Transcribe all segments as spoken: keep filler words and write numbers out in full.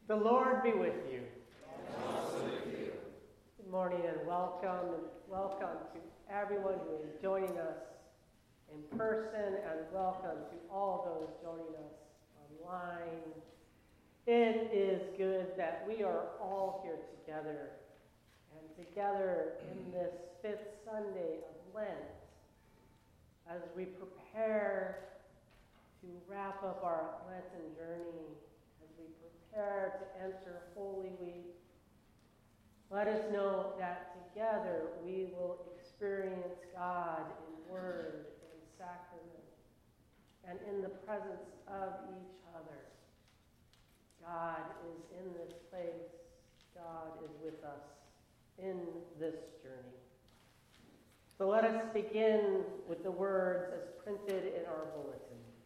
The Lord be with you. And also with you. Good morning and welcome, and welcome to everyone who is joining us in person, and welcome to all those joining us online. It is good that we are all here together, and together in this fifth Sunday of Lent, as we prepare to wrap up our Lenten journey, as we prepare to enter Holy Week. Let us know that together we will experience God in word and sacrament and in the presence of each other. God is in this place. God is with us in this journey. So let us begin with the words as printed in our bulletin.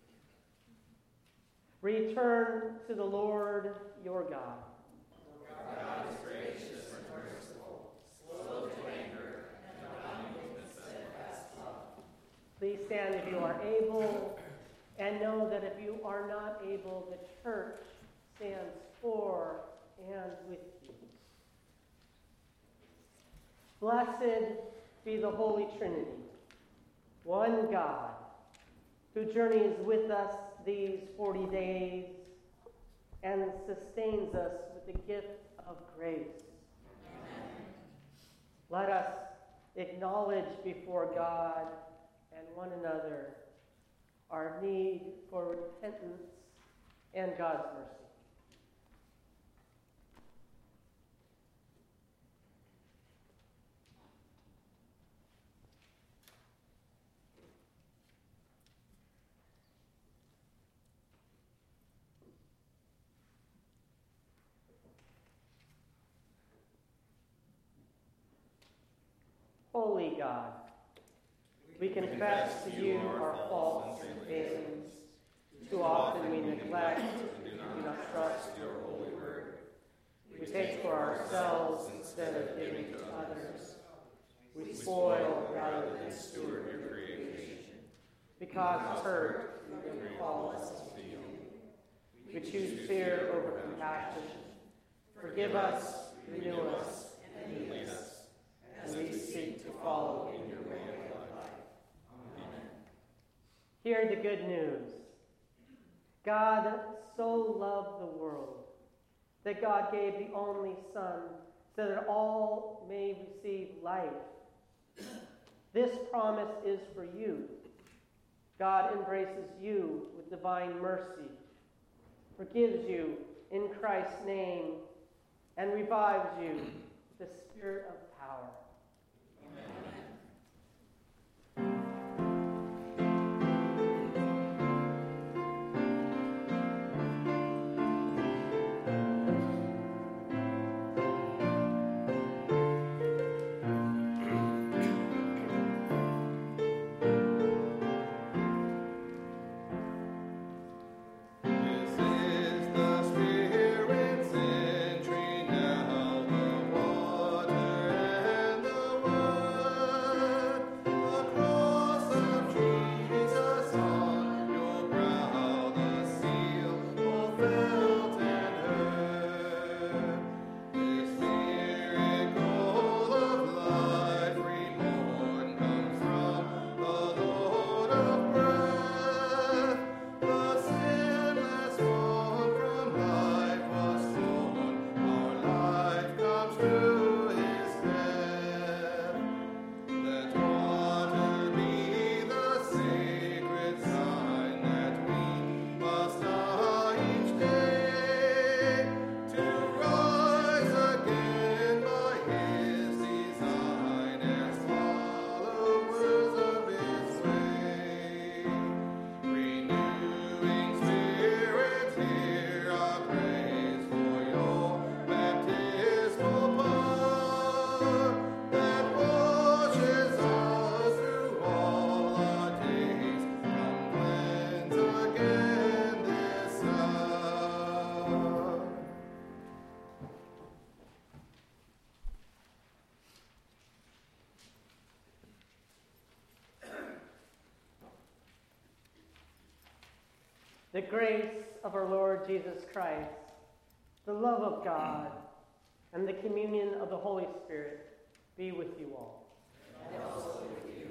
Return to the Lord your God. God is gracious and merciful, slow to anger, and abounding in steadfast love. Please stand if you are able, and know that if you are not able, the church stands for and with you. Blessed be the Holy Trinity, one God, who journeys with us these forty days and sustains us with the gift of grace. Amen. Let us acknowledge before God and one another our need for repentance and God's mercy. Holy God, we confess to you our faults and failings. Too often we neglect and do not trust your holy word. We take for ourselves instead of giving to others. We spoil rather than steward your creation. Because hurt, we never call us to feel. We choose fear over compassion. Forgive us, renew us, and lead us. As we seek to follow in your way of life. Amen. Hear the good news. God so loved the world that God gave the only Son so that all may receive life. This promise is for you. God embraces you with divine mercy, forgives you in Christ's name, and revives you with the spirit of power. The grace of our Lord Jesus Christ, The love of God and the communion of the Holy Spirit be with you all. And also with you.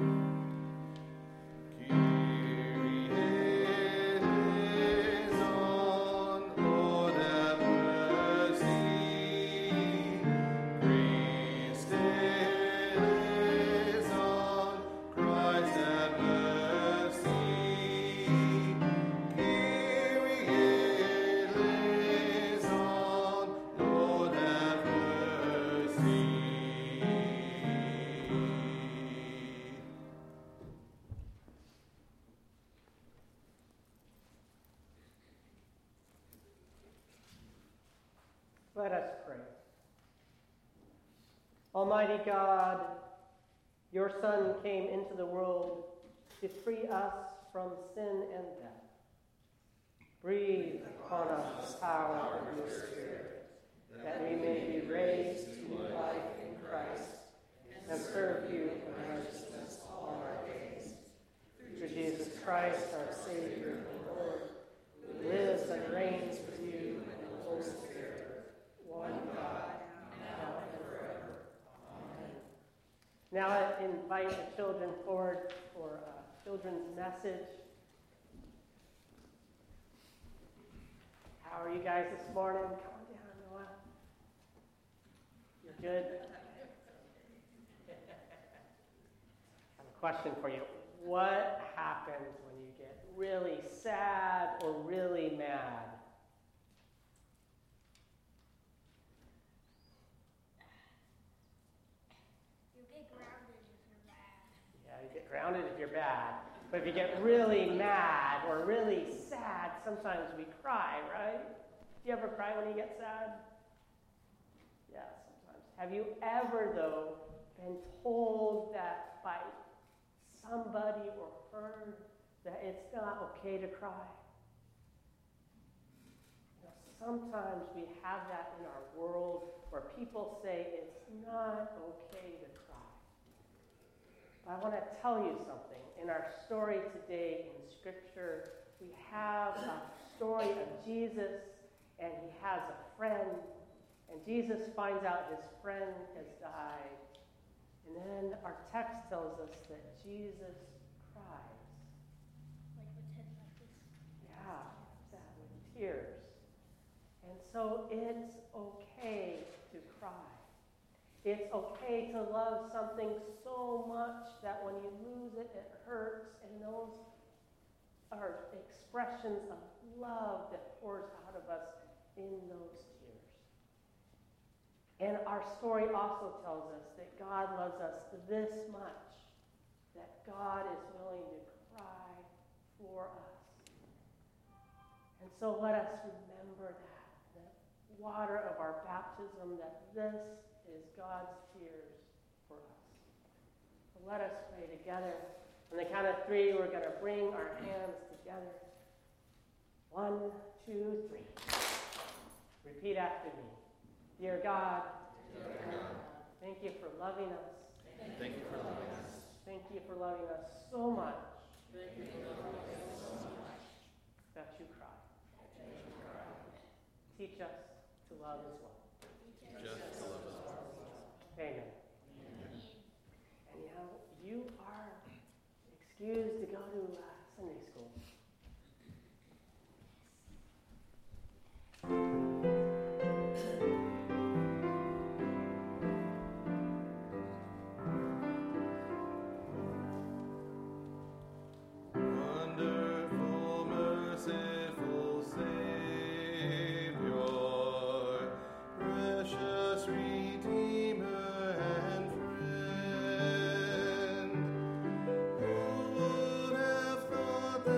Let us pray. Almighty God, your Son came into the world to free us from sin and death. Breathe upon us the power of your Spirit, that we may be raised to new life in Christ and serve you in righteousness all our days. Through Jesus Christ, our Savior and Lord, who lives and reigns with you and the Holy Spirit, one God, now and forever. Amen. Now I invite the children forward for a children's message. How are you guys this morning? Come on down, Noah. You're good? I have a question for you. What happens when you get really sad or really mad? You get grounded if you're bad. Yeah, you get grounded if you're bad. But if you get really mad or really sad, sometimes we cry, right? Do you ever cry when you get sad? Yeah, sometimes. Have you ever, though, been told that by somebody or heard that it's not okay to cry? You know, sometimes we have that in our world where people say it's not okay to cry. I want to tell you something. In our story today in Scripture, we have a story of Jesus, and he has a friend, and Jesus finds out his friend has died. And then our text tells us that Jesus cries. Like with him like this. Yeah, that with tears. And so it's okay to cry. It's okay to love something so much that when you lose it, it hurts, and those are expressions of love that pours out of us in those tears. And our story also tells us that God loves us this much, that God is willing to cry for us. And so let us remember that, that water of our baptism, that this is God's tears for us. So let us pray together. On the count of three, we're going to bring our hands together. One, two, three. Repeat after me. Dear God, Dear God, thank you for loving us. thank you for loving us. Thank you for loving us so much Thank you for loving us so much that you cry. that you cry. Teach us to love as well. Just to love us. Amen. And now you are excused to go to uh, Sunday school. Wonderful, merciful Savior, precious Redeemer and friend, who would have thought that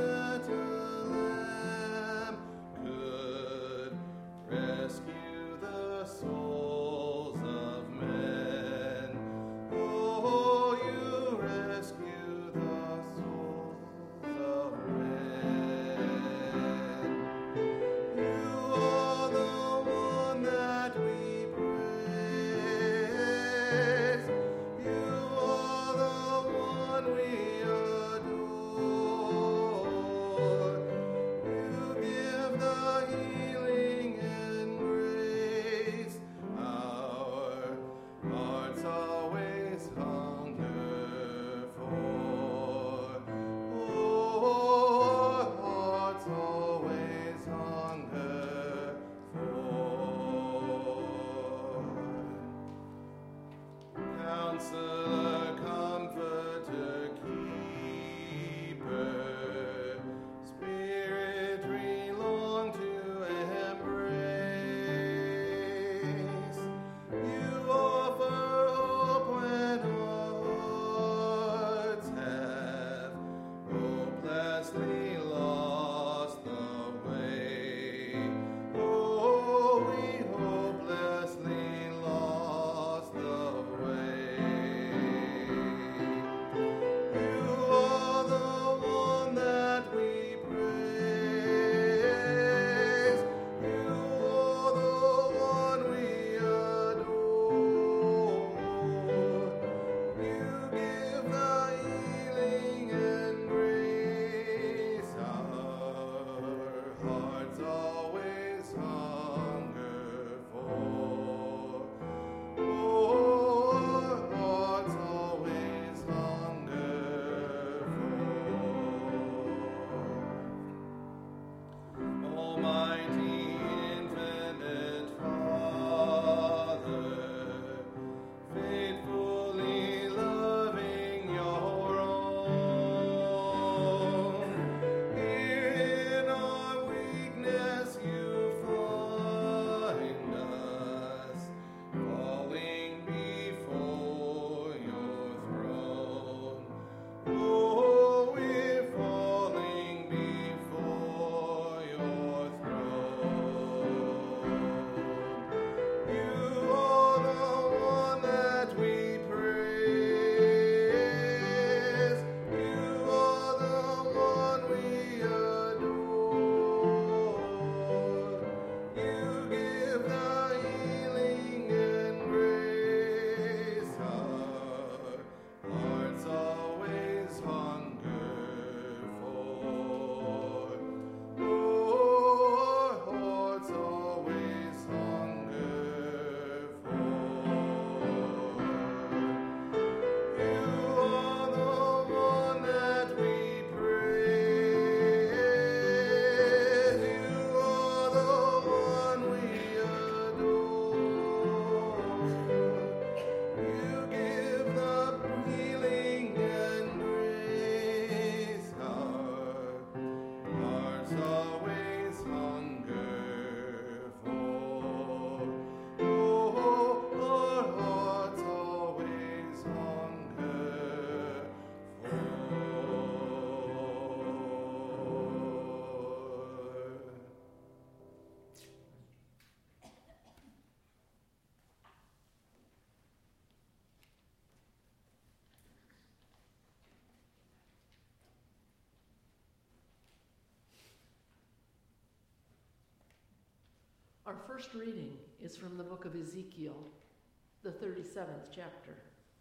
Our first reading is from the book of Ezekiel, the thirty-seventh chapter.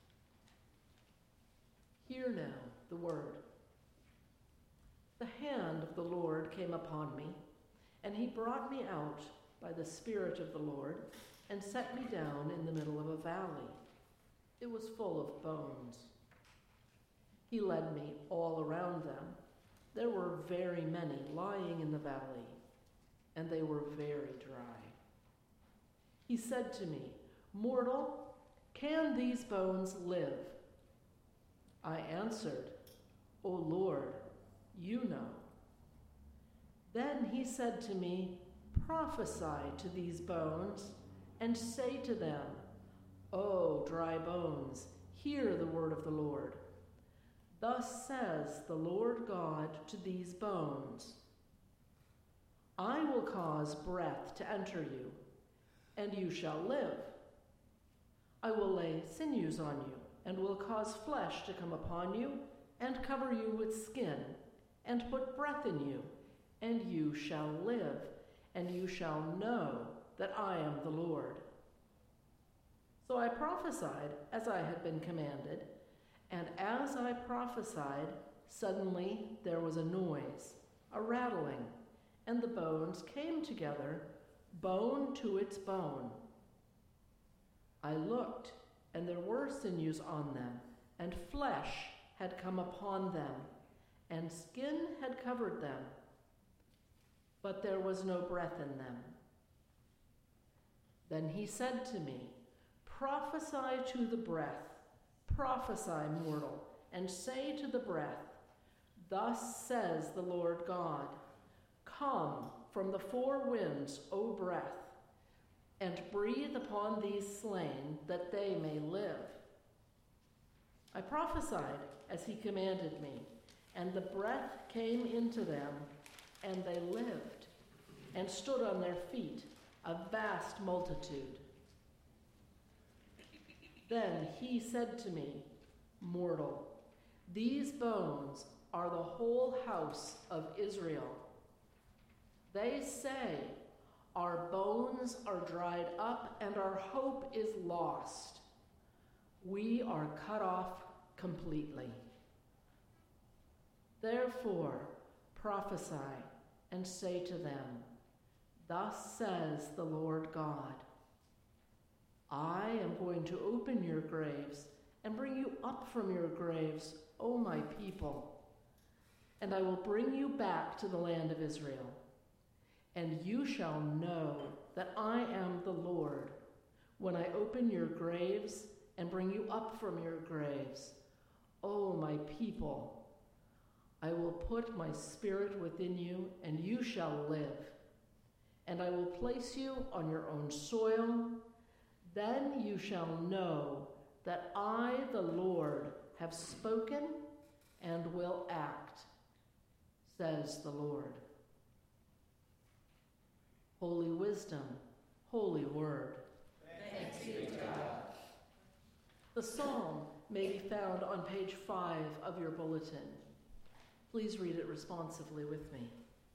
Hear now the word. The hand of the Lord came upon me, and he brought me out by the Spirit of the Lord and set me down in the middle of a valley. It was full of bones. He led me all around them. There were very many lying in the valley, and they were very dry. He said to me, "Mortal, can these bones live?" I answered, "O Lord, you know." Then he said to me, "Prophesy to these bones, and say to them, O dry bones, hear the word of the Lord. Thus says the Lord God to these bones, I will cause breath to enter you, and you shall live. I will lay sinews on you, and will cause flesh to come upon you, and cover you with skin, and put breath in you, and you shall live, and you shall know that I am the Lord." So I prophesied as I had been commanded, and as I prophesied, suddenly there was a noise, a rattling, and the bones came together, bone to its bone. I looked, and there were sinews on them, and flesh had come upon them, and skin had covered them, but there was no breath in them. Then he said to me, "Prophesy to the breath, prophesy, mortal, and say to the breath, Thus says the Lord God, Come from the four winds, O breath, and breathe upon these slain, that they may live." I prophesied as he commanded me, and the breath came into them, and they lived, and stood on their feet, a vast multitude. Then he said to me, "Mortal, these bones are the whole house of Israel. They say, Our bones are dried up, and our hope is lost. We are cut off completely. Therefore, prophesy and say to them, Thus says the Lord God, I am going to open your graves and bring you up from your graves, O my people, and I will bring you back to the land of Israel. And you shall know that I am the Lord when I open your graves and bring you up from your graves, O my people. I will put my spirit within you, and you shall live. And I will place you on your own soil. Then you shall know that I, the Lord, have spoken and will act, says the Lord. Holy wisdom, holy word. Thanks be to God. The psalm may be found on page five of your bulletin. Please read it responsively with me.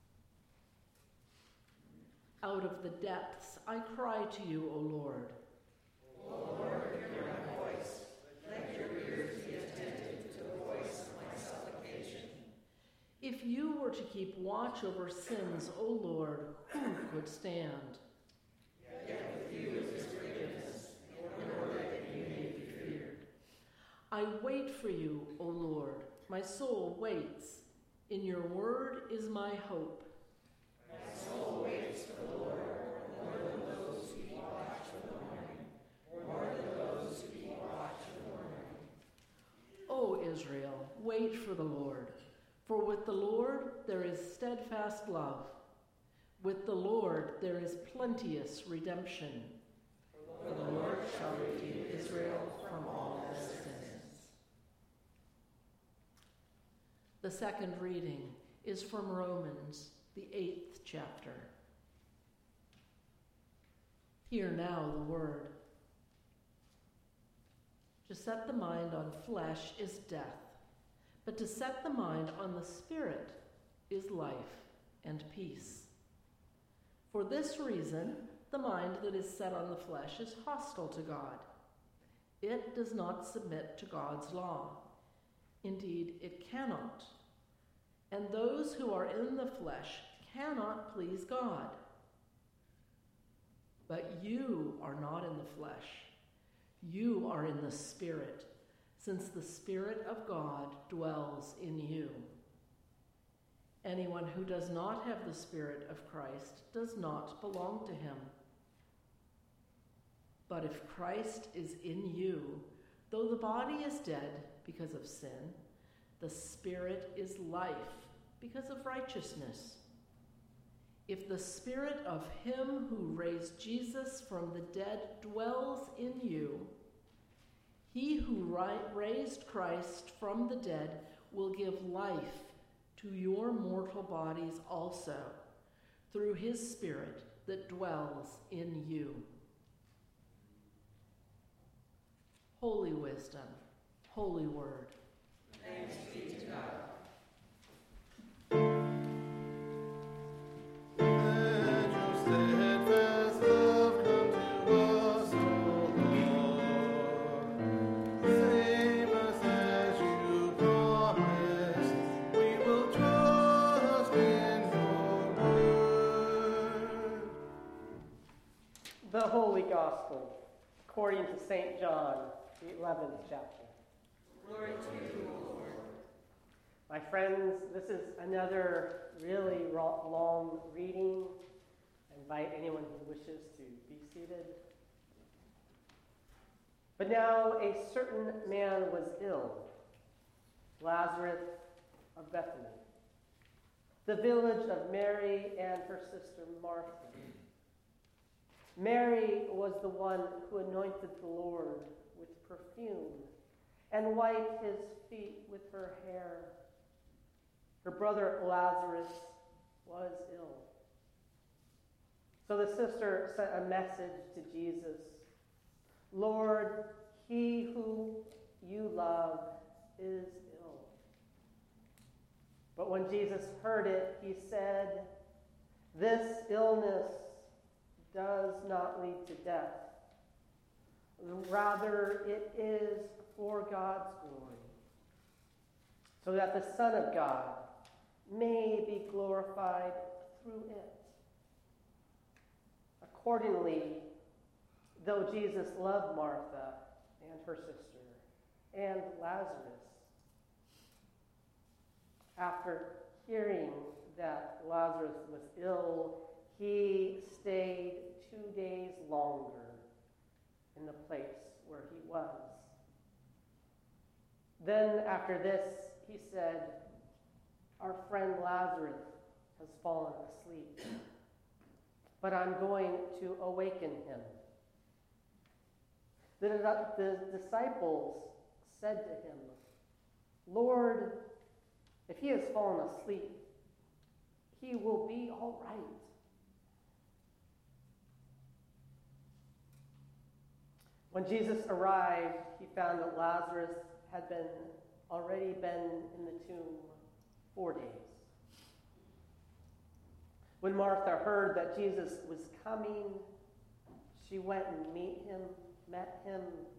Out of the depths I cry to you, O Lord. O Lord, hear my voice. Let your ears be attentive to the voice of my supplication. If you were to keep watch over sins, O Lord, who could stand? Yet with you is forgiveness, in order that you may be feared. I wait for you, O Lord. My soul waits. In your word is my hope. My soul waits for the Lord more than those who keep watch for the morning, more than those who keep watch for the morning. O Israel, wait for the Lord. For with the Lord there is steadfast love. With the Lord there is plenteous redemption. For the Lord shall redeem Israel from all their sins. The second reading is from Romans, the eighth chapter. Hear now the word. To set the mind on flesh is death, but to set the mind on the Spirit is life and peace. For this reason, The mind that is set on the flesh is hostile to God. It does not submit to God's law. Indeed, it cannot. And those who are in the flesh cannot please God. But you are not in the flesh. You are in the Spirit, since the Spirit of God dwells in you. Anyone who does not have the Spirit of Christ does not belong to him. But if Christ is in you, though the body is dead because of sin, the Spirit is life because of righteousness. If the Spirit of him who raised Jesus from the dead dwells in you, he who raised Christ from the dead will give life to your mortal bodies also, through his Spirit that dwells in you. Holy wisdom, holy word. Thanks be to God. Let your steadfast love come to us, O Lord. Save us as you promised. We will trust in your word. The Holy Gospel, according to Saint John, the eleventh chapter. Glory to you, O Lord. My friends, this is another really long reading. I invite anyone who wishes to be seated. But now a certain man was ill, Lazarus of Bethany, the village of Mary and her sister Martha. Mary was the one who anointed the Lord with perfume and wiped his feet with her hair. Her brother Lazarus was ill. So the sister sent a message to Jesus. Lord, he who you love is ill. But when Jesus heard it, he said, this illness does not lead to death. Rather, it is for God's glory, so that the Son of God may be glorified through it. Accordingly, though Jesus loved Martha and her sister and Lazarus, after hearing that Lazarus was ill, he stayed two days longer in the place where he was. Then after this, he said, our friend Lazarus has fallen asleep, but I'm going to awaken him. The, the disciples said to him, Lord, if he has fallen asleep, he will be all right. When Jesus arrived, he found that Lazarus had been already been in the tomb four days. When Martha heard that Jesus was coming, she went and meet him, met him,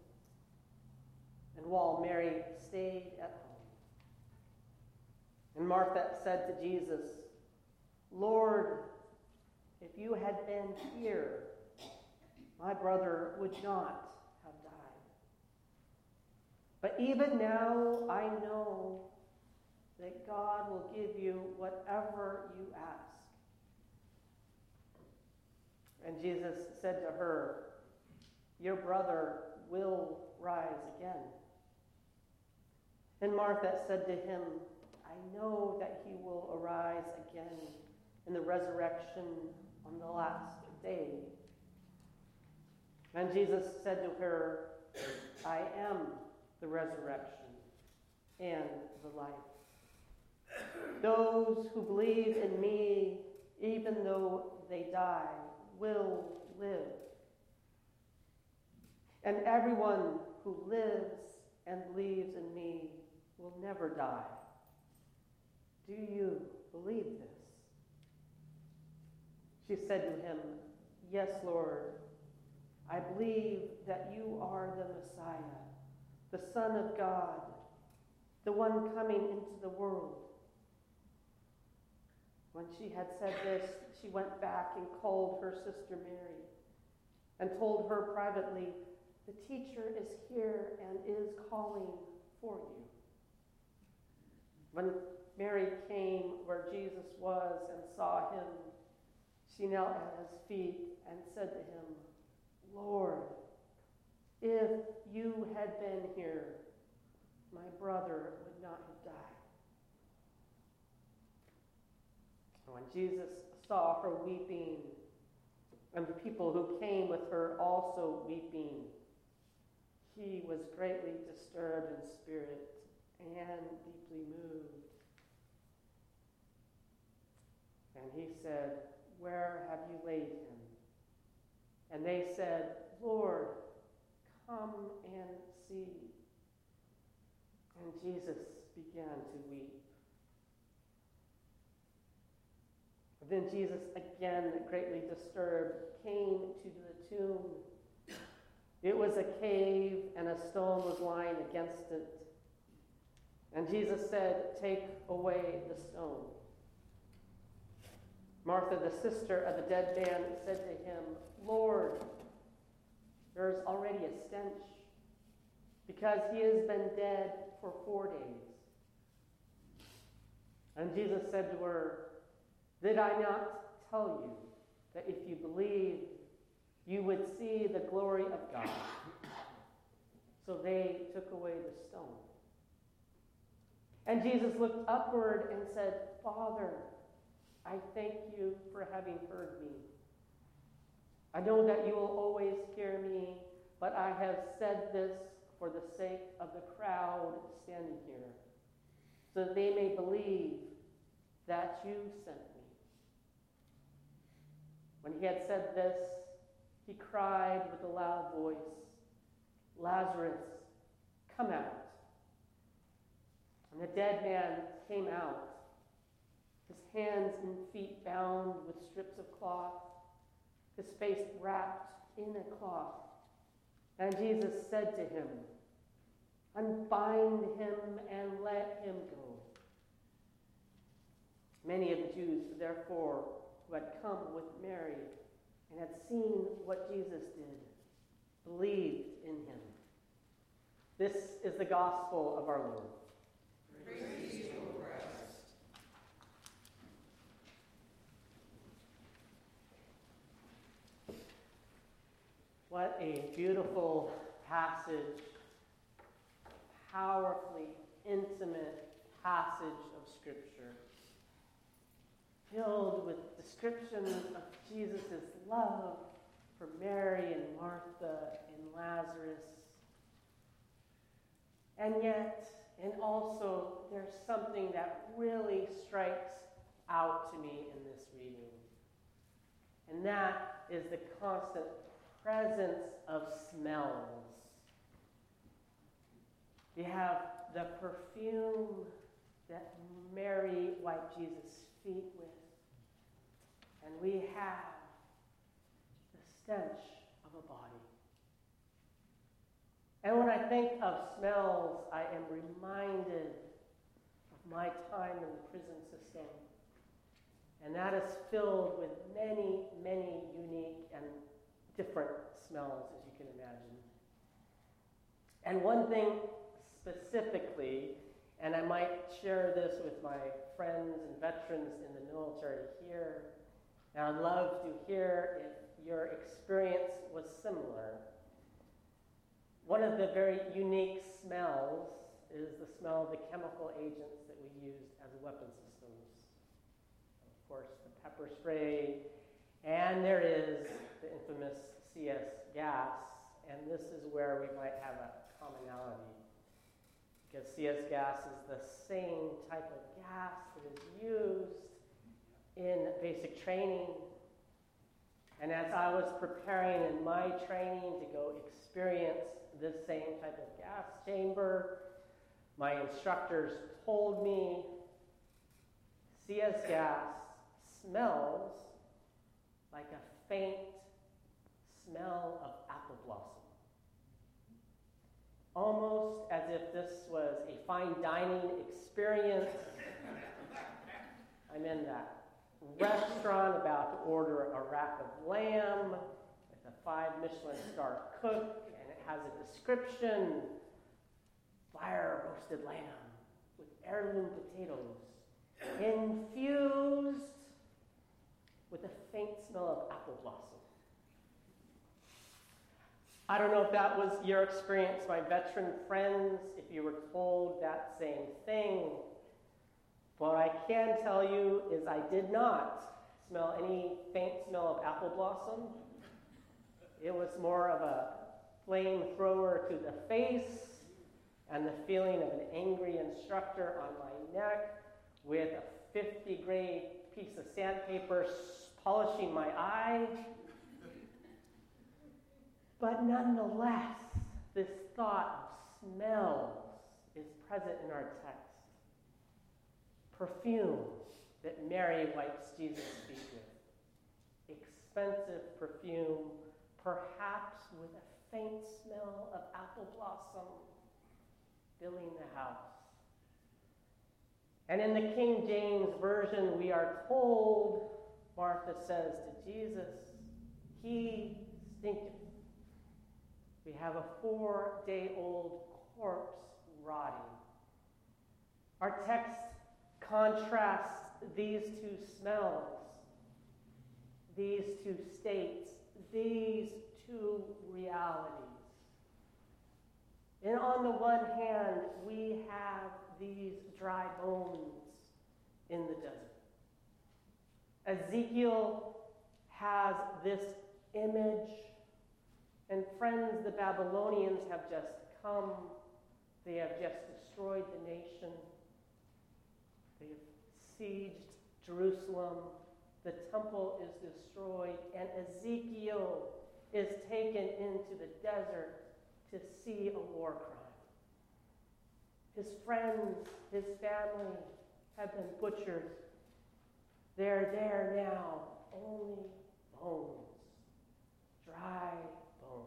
and while Mary stayed at home. And Martha said to Jesus, Lord, if you had been here, my brother would not have died. But even now I know that God will give you whatever you ask. And Jesus said to her, your brother will rise again. And Martha said to him, I know that he will arise again in the resurrection on the last day. And Jesus said to her, I am the resurrection and the life. Those who believe in me, even though they die, will live. And everyone who lives and believes in me will never die. Do you believe this? She said to him, "Yes, Lord, I believe that you are the Messiah, the Son of God, the one coming into the world." When she had said this, she went back and called her sister Mary and told her privately, "The teacher is here and is calling for you." When Mary came where Jesus was and saw him, she knelt at his feet and said to him, "Lord, if you had been here, my brother would not have died." When Jesus saw her weeping, and the people who came with her also weeping, he was greatly disturbed in spirit and deeply moved. And he said, "Where have you laid him?" And they said, "Lord, come and see." And Jesus began to weep. Then Jesus, again greatly disturbed, came to the tomb. It was a cave, and a stone was lying against it. And Jesus said, "Take away the stone." Martha, the sister of the dead man, said to him, "Lord, there is already a stench, because he has been dead for four days." And Jesus said to her, "Did I not tell you that if you believed, you would see the glory of God?" So they took away the stone. And Jesus looked upward and said, "Father, I thank you for having heard me. I know that you will always hear me, but I have said this for the sake of the crowd standing here, so that they may believe that you sent me." When he had said this, he cried with a loud voice, "Lazarus, come out." And the dead man came out, his hands and feet bound with strips of cloth, his face wrapped in a cloth. And Jesus said to him, "Unbind him and let him go." Many of the Jews, therefore, who had come with Mary and had seen what Jesus did, believed in him. This is the gospel of our Lord. Praise to you, O Christ. What a beautiful passage, powerfully intimate passage of Scripture, filled with descriptions of Jesus' love for Mary and Martha and Lazarus. And yet, and also, there's something that really strikes out to me in this reading. And that is the constant presence of smells. You have the perfume that Mary wiped Jesus' feet with. And we have the stench of a body. And when I think of smells, I am reminded of my time in the prison system. And that is filled with many, many unique and different smells, as you can imagine. And one thing specifically, and I might share this with my friends and veterans in the military here, and I'd love to hear if your experience was similar. One of the very unique smells is the smell of the chemical agents that we used as weapon systems. Of course, the pepper spray, and there is the infamous C S gas, and this is where we might have a commonality. Because C S gas is the same type of gas that is used in basic training. And as I was preparing in my training to go experience this same type of gas chamber, my instructors told me C S gas smells like a faint almost as if this was a fine dining experience. I'm in that restaurant about to order a rack of lamb with a five Michelin star cook, and it has a description, fire roasted lamb with heirloom potatoes, infused with a faint smell of apple blossom. I don't know if that was your experience, my veteran friends, if you were told that same thing. What I can tell you is I did not smell any faint smell of apple blossom. It was more of a flamethrower to the face and the feeling of an angry instructor on my neck with a fifty grade piece of sandpaper polishing my eye. But nonetheless, this thought of smells is present in our text. Perfume that Mary wipes Jesus' feet with. Expensive perfume, perhaps with a faint smell of apple blossom filling the house. And in the King James Version, we are told, Martha says to Jesus, he stinketh. We have a four-day-old corpse rotting. Our text contrasts these two smells, these two states, these two realities. And on the one hand, we have these dry bones in the desert. Ezekiel has this image. And friends, the Babylonians have just come. They have just destroyed the nation. They have sieged Jerusalem. The temple is destroyed. And Ezekiel is taken into the desert to see a war crime. His friends, his family have been butchered. They're there now, only bones, dry bones.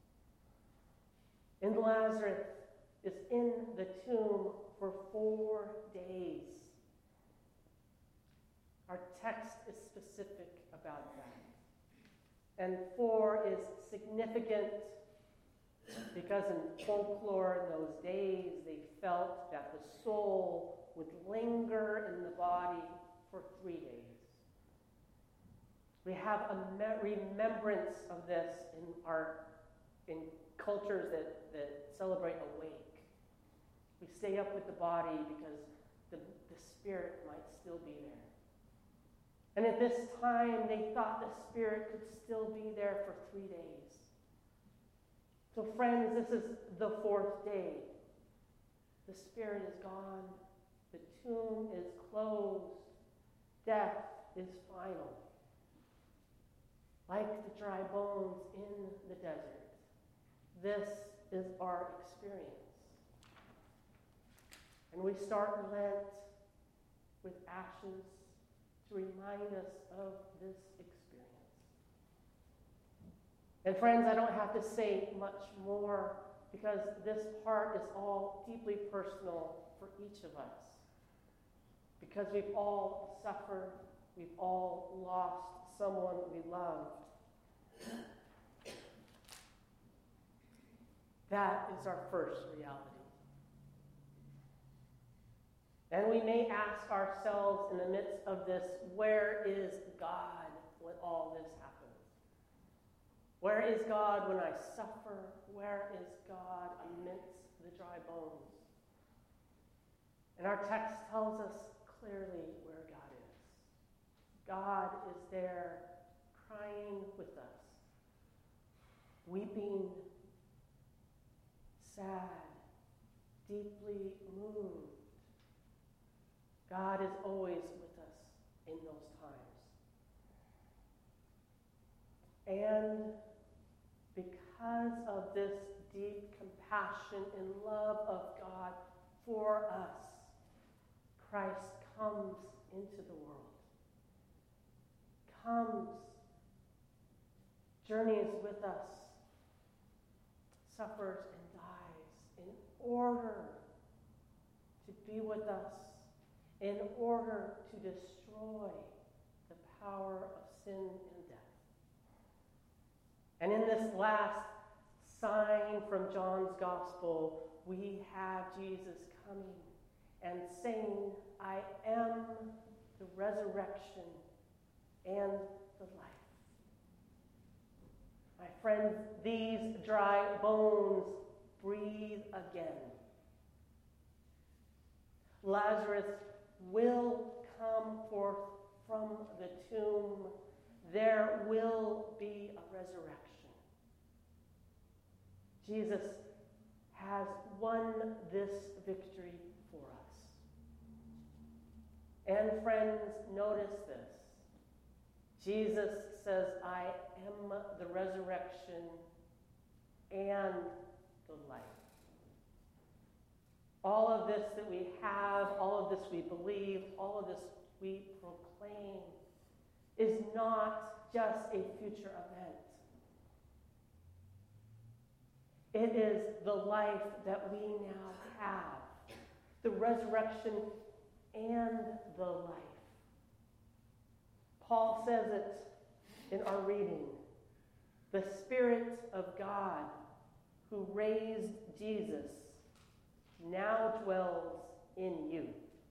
And Lazarus is in the tomb for four days. Our text is specific about that. And four is significant because in folklore in those days, they felt that the soul would linger in the body for three days. We have a me- remembrance of this in our in cultures that, that celebrate a wake. We stay up with the body because the, the spirit might still be there. And at this time, they thought the spirit could still be there for three days. So friends, this is the fourth day. The spirit is gone. The tomb is closed. Death is final. Like the dry bones in the desert, this is our experience. And we start Lent with ashes to remind us of this experience. And friends, I don't have to say much more because this part is all deeply personal for each of us. Because we've all suffered, we've all lost someone we loved. That is our first reality. And we may ask ourselves in the midst of this, where is God when all this happens? Where is God when I suffer? Where is God amidst the dry bones? And our text tells us clearly where God is. God is there crying with us, weeping, sad, deeply moved. God is always with us in those times. And because of this deep compassion and love of God for us, Christ comes into the world, comes, journeys with us, suffers and dies in order to be with us, in order to destroy the power of sin and death. And in this last sign from John's Gospel, we have Jesus coming and saying, I am the resurrection and the life. My friends, these dry bones breathe again. Lazarus will come forth from the tomb. There will be a resurrection. Jesus has won this victory for us. And friends, notice this. Jesus says, I am the resurrection and the life. All of this that we have, all of this we believe, all of this we proclaim is not just a future event. It is the life that we now have, the resurrection and the life. Paul says it in our reading. The Spirit of God who raised Jesus now dwells in you.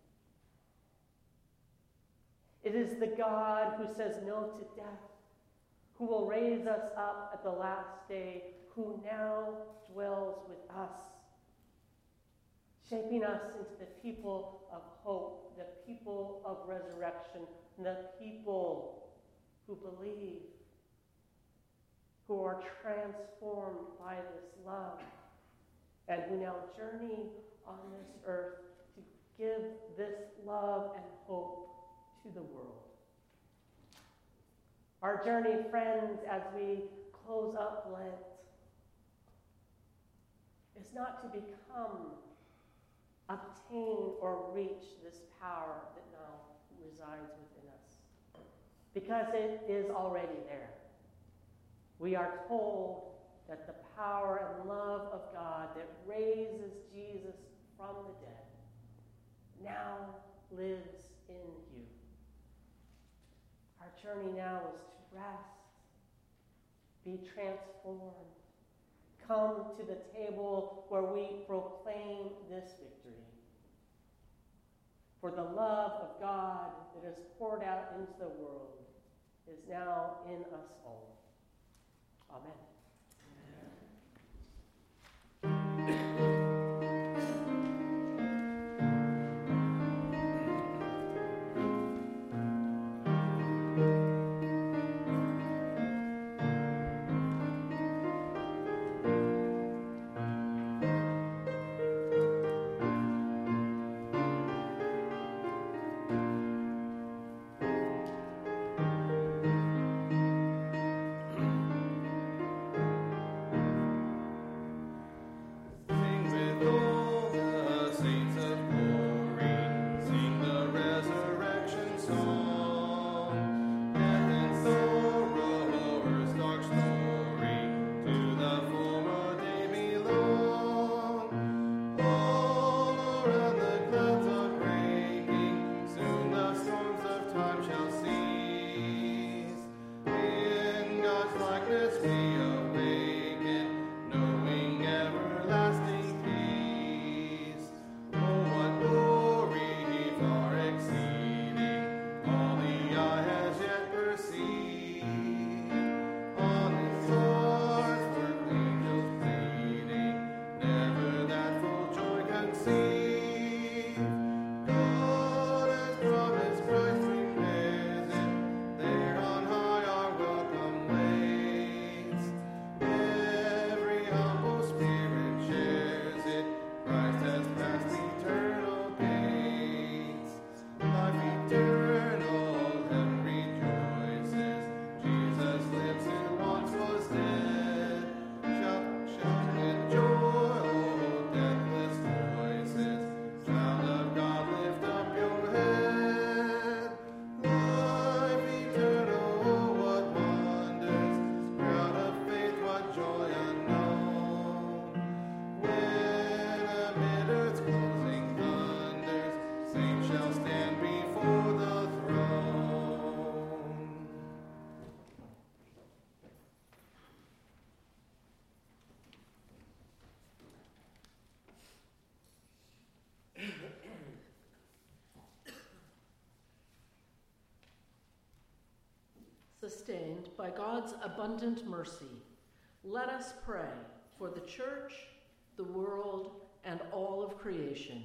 It is the God who says no to death, who will raise us up at the last day, who now dwells with us, shaping us into the people of hope, the people of resurrection, the people who believe, who are transformed by this love, and who now journey on this earth to give this love and hope to the world. Our journey, friends, as we close up Lent, is not to become, obtain, or reach this power that now resides within us, because it is already there. We are told that the power and love of God that raises Jesus from the dead now lives in you. Our journey now is to rest, be transformed, come to the table where we proclaim this victory. For the love of God that is poured out into the world is now in us all. Amen. sustained by God's abundant mercy, let us pray for the church, the world, and all of creation.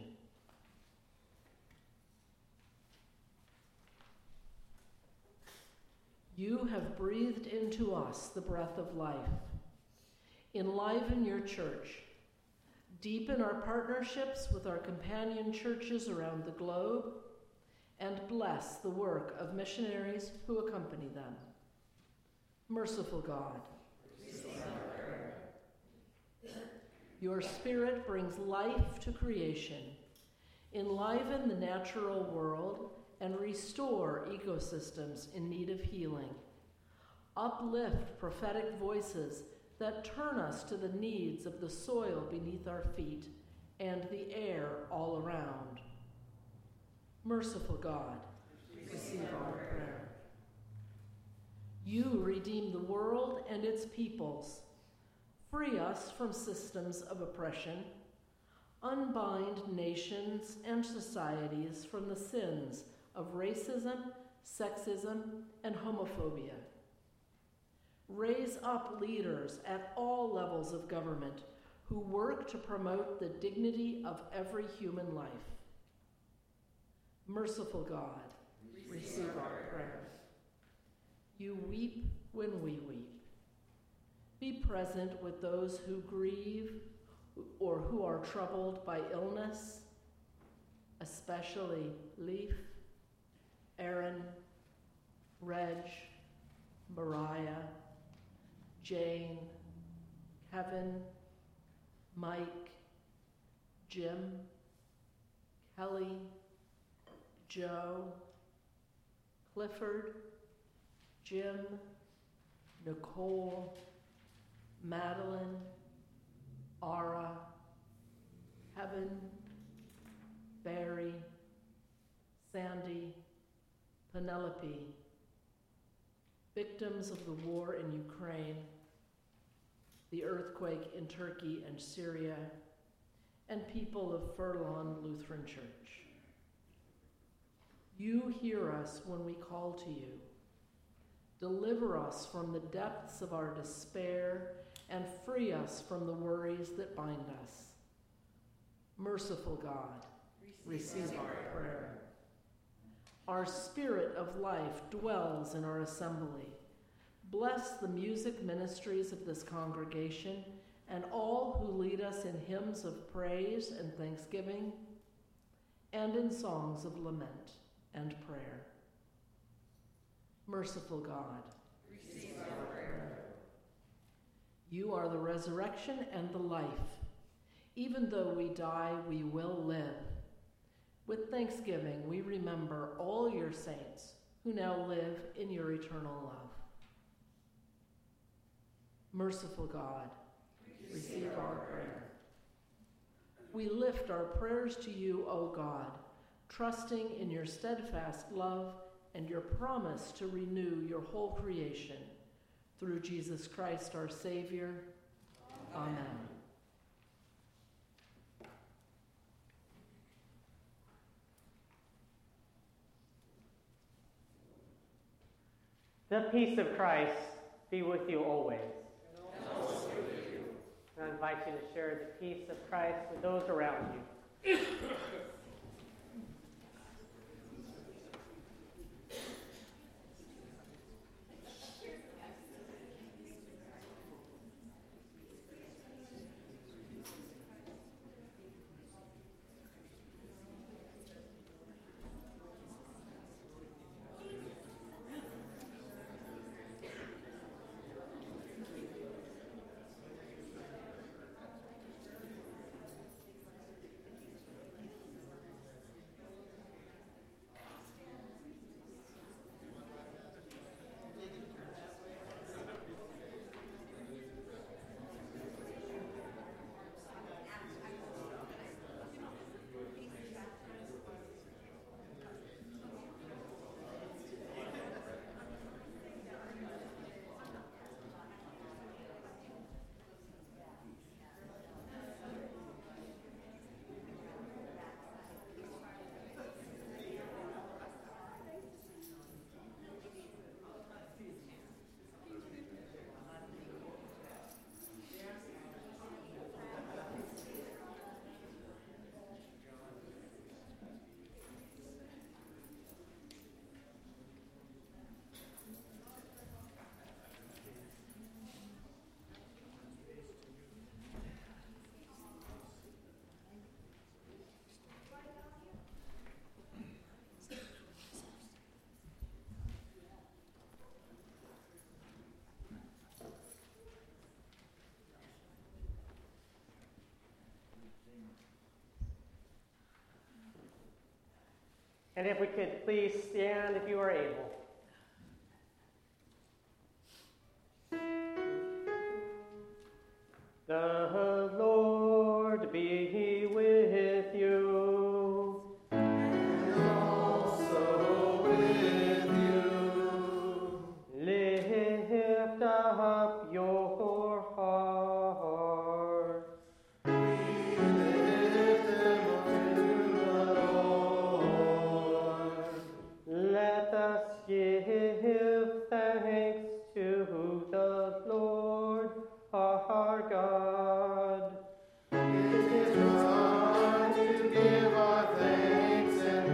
You have breathed into us the breath of life. Enliven your church. Deepen our partnerships with our companion churches around the globe, and bless the work of missionaries who accompany them. Merciful God, your Spirit brings life to creation. Enliven the natural world and restore ecosystems in need of healing. Uplift prophetic voices that turn us to the needs of the soil beneath our feet and the air all around. Merciful God, receive our prayer. You redeem the world and its peoples. Free us from systems of oppression. Unbind nations and societies from the sins of racism, sexism, and homophobia. Raise up leaders at all levels of government who work to promote the dignity of every human life. Merciful God, receive our prayer. You weep when we weep. Be present with those who grieve or who are troubled by illness, especially Leaf, Aaron, Reg, Mariah, Jane, Kevin, Mike, Jim, Kelly, Joe, Clifford, Jim, Nicole, Madeline, Ara, Heaven, Barry, Sandy, Penelope, victims of the war in Ukraine, the earthquake in Turkey and Syria, and people of Furlong Lutheran Church. You hear us when we call to you. Deliver us from the depths of our despair and free us from the worries that bind us. Merciful God, receive our prayer. Our spirit of life dwells in our assembly. Bless the music ministries of this congregation and all who lead us in hymns of praise and thanksgiving and in songs of lament and prayer. Merciful God, receive our prayer. You are the resurrection and the life. Even though we die, we will live. With thanksgiving, we remember all your saints who now live in your eternal love. Merciful God, receive our prayer. We lift our prayers to you, O God, trusting in your steadfast love and your promise to renew your whole creation. Through Jesus Christ, our Savior. Amen. Amen. The peace of Christ be with you always. And also with you. I invite you to share the peace of Christ with those around you. And if we could please stand if you are able. The Lord be with you. And also with you. Lift up your hearts. We lift them unto the Lord. Let us give thanks to the Lord our God. It is right to give our thanks and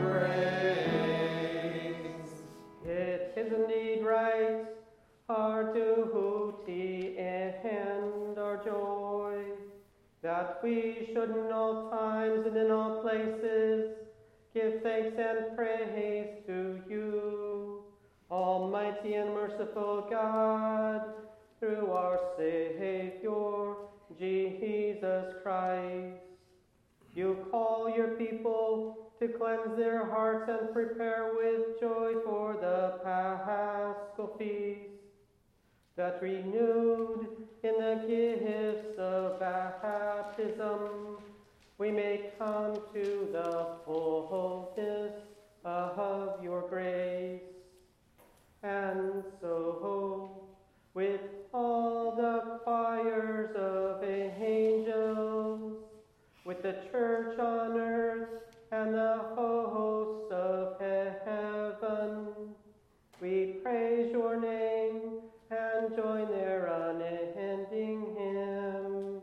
praise. It is indeed right, our duty and our joy, that we should in all times and in all places give thanks and praise to you, Almighty and merciful God, through our Savior, Jesus Christ. You call your people to cleanse their hearts and prepare with joy for the Paschal feast, that renewed in the gifts of baptism, we may come to the fullness of your grace. And so, with all the choirs of angels, with the church on earth and the hosts of heaven, we praise your name and join their unending hymn.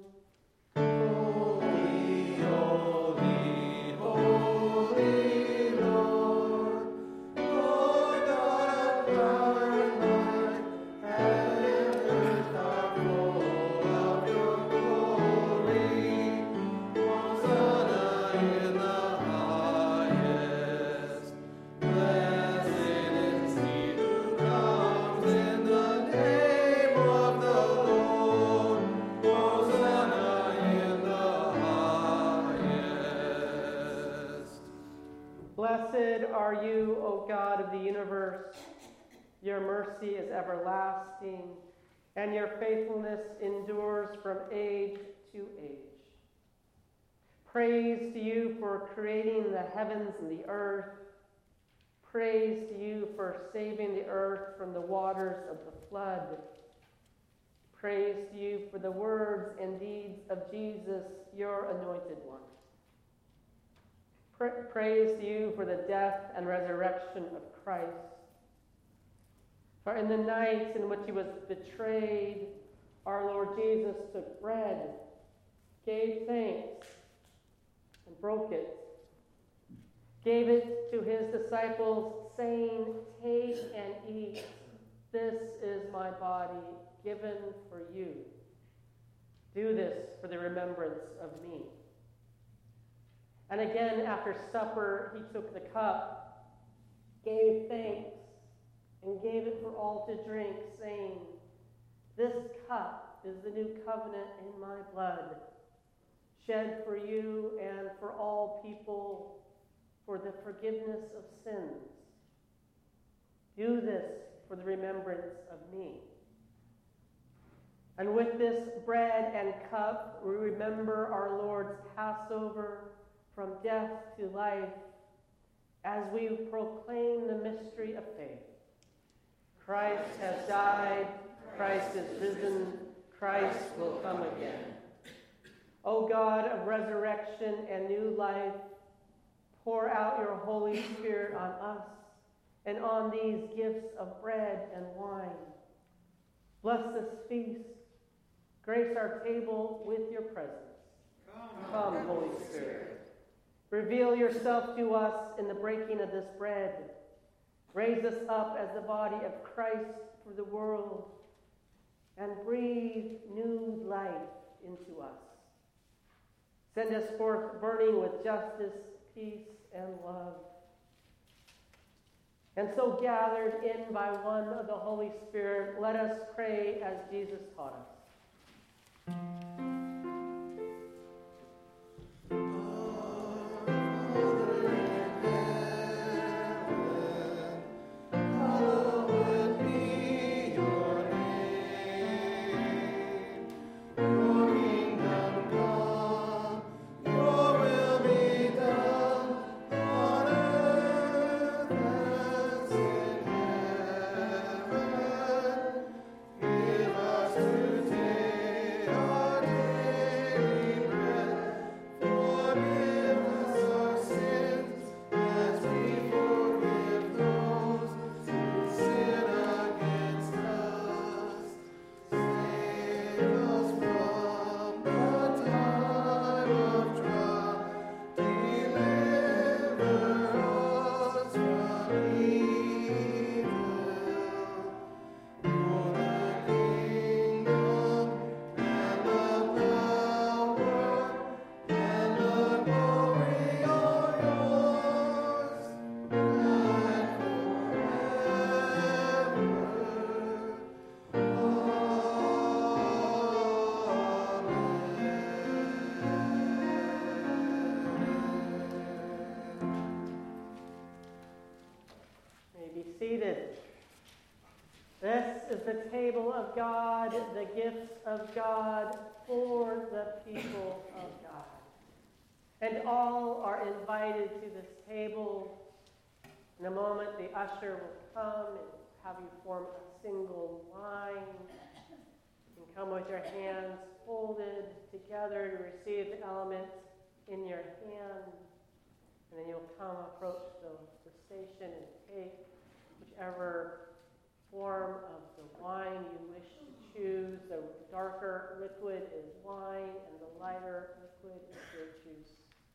Holy, holy, holy Lord, Lord God of power and might, heaven and earth are full of your glory. Hosanna in the highest. Blessed is he who comes in the name of the Lord. Hosanna in the highest. Blessed are you, O God of the universe. Your mercy is everlasting, and your faithfulness endures from age to age. Praise to you for creating the heavens and the earth. Praise to you for saving the earth from the waters of the flood. Praise to you for the words and deeds of Jesus, your anointed one. Pra- Praise to you for the death and resurrection of Christ. For in the night in which he was betrayed, our Lord Jesus took bread, gave thanks, and broke it, gave it to his disciples, saying, "Take and eat. This is my body given for you. Do this for the remembrance of me." And again, after supper, he took the cup, gave thanks, and gave it for all to drink, saying, "This cup is the new covenant in my blood, shed for you and for all people for the forgiveness of sins. Do this for the remembrance of me." And with this bread and cup, we remember our Lord's Passover from death to life as we proclaim the mystery of faith. Christ has died, Christ is risen, Christ will come again. O God of resurrection and new life, pour out your Holy Spirit on us and on these gifts of bread and wine. Bless this feast. Grace our table with your presence. Come, Holy Spirit. Reveal yourself to us in the breaking of this bread. Raise us up as the body of Christ for the world, and breathe new life into us. Send us forth burning with justice, peace, and love. And so gathered in by one of the Holy Spirit, let us pray as Jesus taught us. Our Father in heaven, the table of God, the gifts of God for the people of God. And all are invited to this table. In a moment, the usher will come and have you form a single line. You can come with your hands folded together to receive the elements in your hand. And then you'll come approach the, the station and take whichever form of the wine you wish to choose. The darker liquid is wine, and the lighter liquid is grape juice.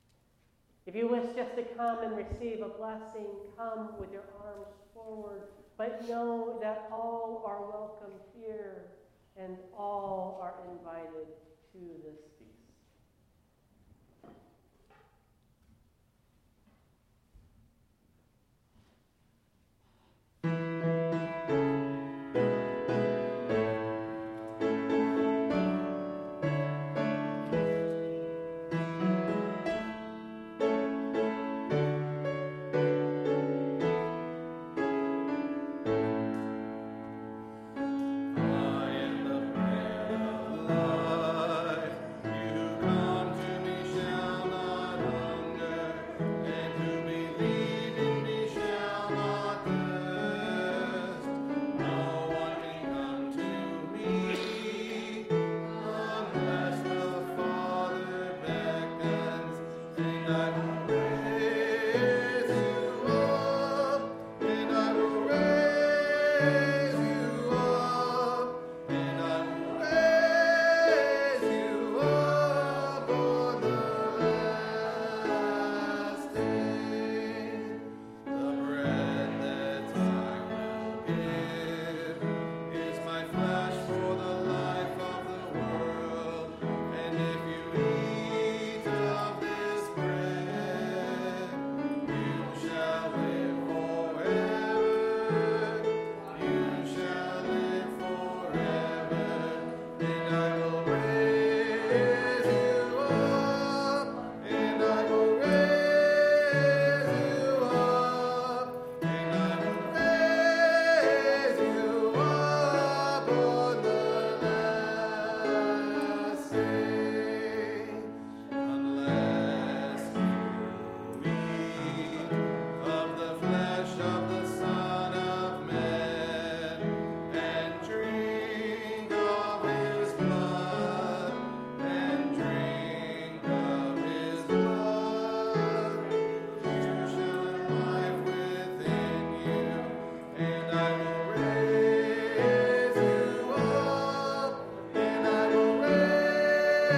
If you wish just to come and receive a blessing, come with your arms forward, but know that all are welcome here, and all are invited to this feast. Raise you up, and I will raise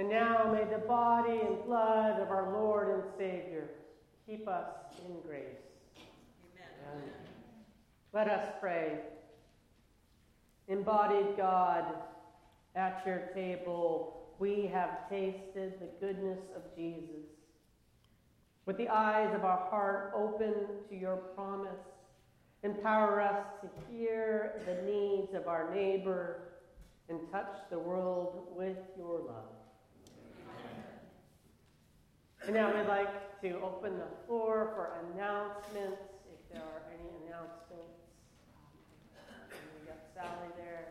And now may the body and blood of our Lord and Savior keep us in grace. Amen. Amen. Let us pray. Embodied God, at your table we have tasted the goodness of Jesus. With the eyes of our heart open to your promise, empower us to hear the needs of our neighbor and touch the world with your love. And now we'd like to open the floor for announcements, if there are any announcements. And we got Sally there.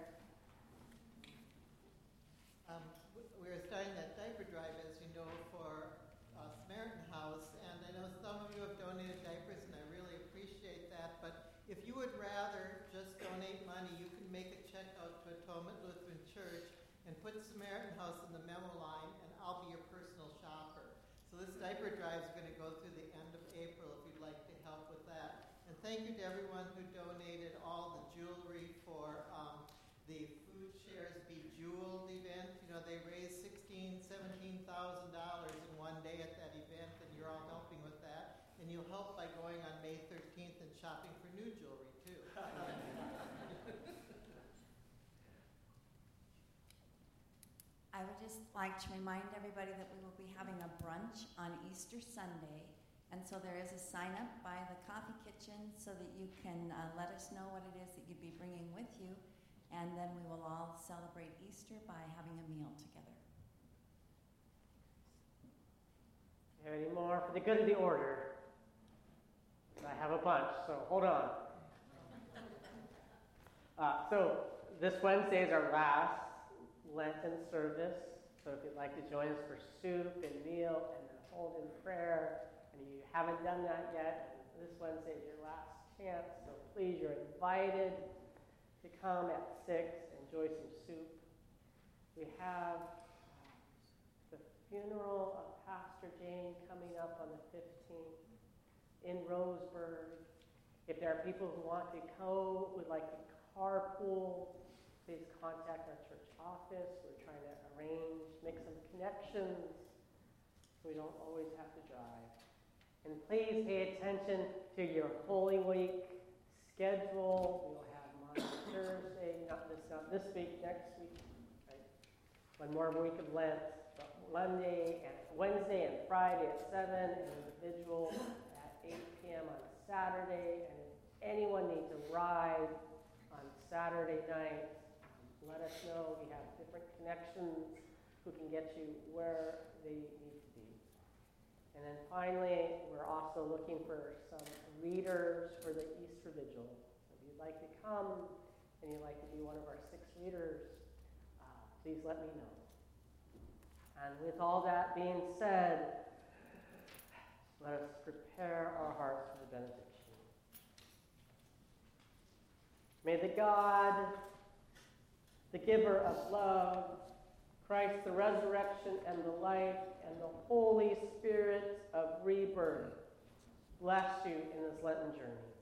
Um, we're starting that diaper drive, as you know, for uh, Samaritan House, and I know some of you have donated diapers, and I really appreciate that, but if you would rather just donate money, you can make a check out to Atonement Lutheran Church and put Samaritan House in the memo line, and I'll be your personal shopper. So this diaper drive is going to go through the end of April if you'd like to help with that. And thank you to everyone who donated all the jewelry for um, the Food Shares Bejeweled event. You know, they raised sixteen thousand dollars, seventeen thousand dollars in one day at that event, and you're all helping with that. And you'll help by going on May thirteenth and shopping for new jewelry, too. I would just like to remind everybody that we will be having a brunch on Easter Sunday. And so there is a sign up by the coffee kitchen so that you can uh, let us know what it is that you'd be bringing with you. And then we will all celebrate Easter by having a meal together. Any more for the good of the order? I have a bunch, so hold on. Uh, so this Wednesday is our last Lenten service. So if you'd like to join us for soup and meal and then hold in prayer, and you haven't done that yet, this Wednesday is your last chance. So please, you're invited to come at six and enjoy some soup. We have the funeral of Pastor Jane coming up on the fifteenth in Roseburg. If there are people who want to go, would like to carpool, please contact our church office. We're trying to arrange, make some connections so we don't always have to drive. And please pay attention to your Holy Week schedule. We'll have Monday, Thursday, not this, not this week, next week. Right? One more week of Lent. Monday and Wednesday and Friday at seven, and individual at eight p.m. on Saturday. And if anyone needs a ride on Saturday night, let us know. We have different connections who can get you where they need to be. And then finally, we're also looking for some readers for the Easter Vigil. So if you'd like to come and you'd like to be one of our six readers, uh, please let me know. And with all that being said, let us prepare our hearts for the benediction. May the God, the giver of love, Christ, the resurrection and the life, and the Holy Spirit of rebirth, bless you in this Lenten journey.